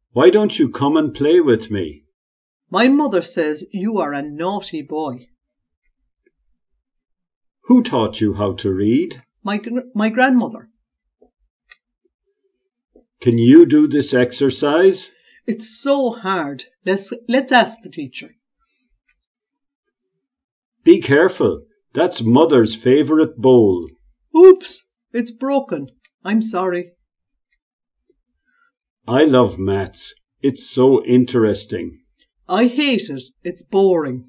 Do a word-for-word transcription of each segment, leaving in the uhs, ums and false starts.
Why don't you come and play with me? My mother says you are a naughty boy. Who taught you how to read? My, gr- my grandmother. Can you do this exercise? It's so hard. Let's, let's ask the teacher. Be careful. That's Mother's favourite bowl. Oops, it's broken. I'm sorry. I love maths. It's so interesting. I hate it. It's boring.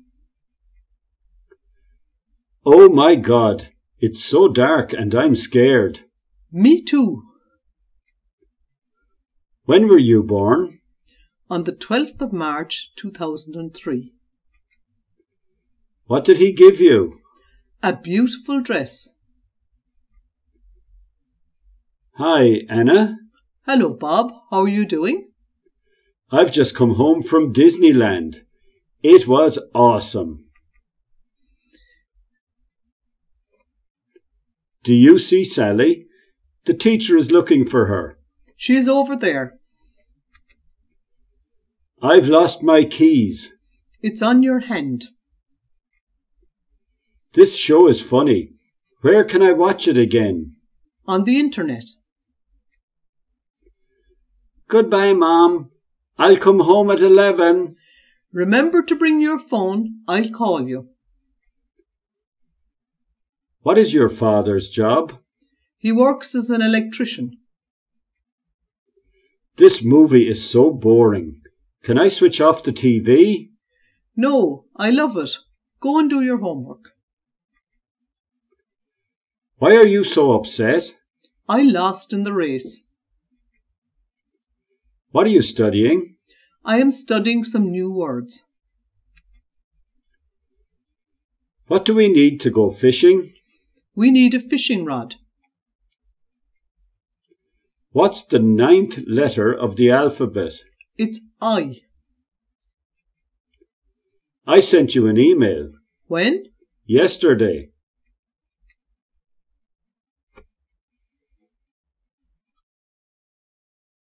Oh my God, it's so dark and I'm scared. Me too. When were you born? On the twelfth of March two thousand three. What did he give you? A beautiful dress. Hi, Anna. Hello, Bob. How are you doing? I've just come home from Disneyland. It was awesome. Do you see Sally? The teacher is looking for her. She's over there. I've lost my keys. It's on your hand. This show is funny. Where can I watch it again? On the internet. Goodbye, Mom. I'll come home at eleven. Remember to bring your phone. I'll call you. What is your father's job? He works as an electrician. This movie is so boring. Can I switch off the T V? No, I love it. Go and do your homework. Why are you so upset? I lost in the race. What are you studying? I am studying some new words. What do we need to go fishing? We need a fishing rod. What's the ninth letter of the alphabet? It's I. I sent you an email. When? Yesterday.